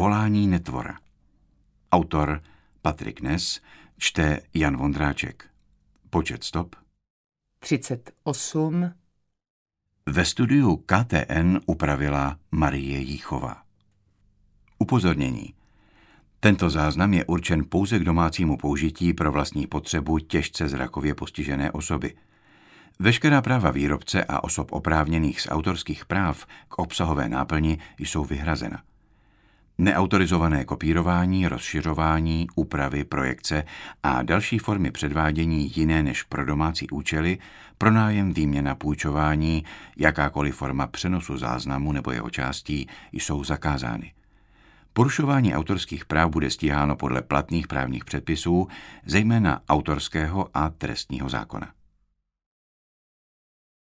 Volání netvora. Autor Patrik Ness, čte Jan Vondráček. Počet stop 38. Ve studiu KTN upravila Marie Jíchová. Upozornění. Tento záznam je určen pouze k domácímu použití pro vlastní potřebu těžce zrakově postižené osoby. Veškerá práva výrobce a osob oprávněných z autorských práv k obsahové náplni jsou vyhrazena. Neautorizované kopírování, rozšiřování, úpravy, projekce a další formy předvádění jiné než pro domácí účely, pronájem, výměna, půjčování, jakákoliv forma přenosu záznamu nebo jeho částí jsou zakázány. Porušování autorských práv bude stíháno podle platných právních předpisů, zejména autorského a trestního zákona.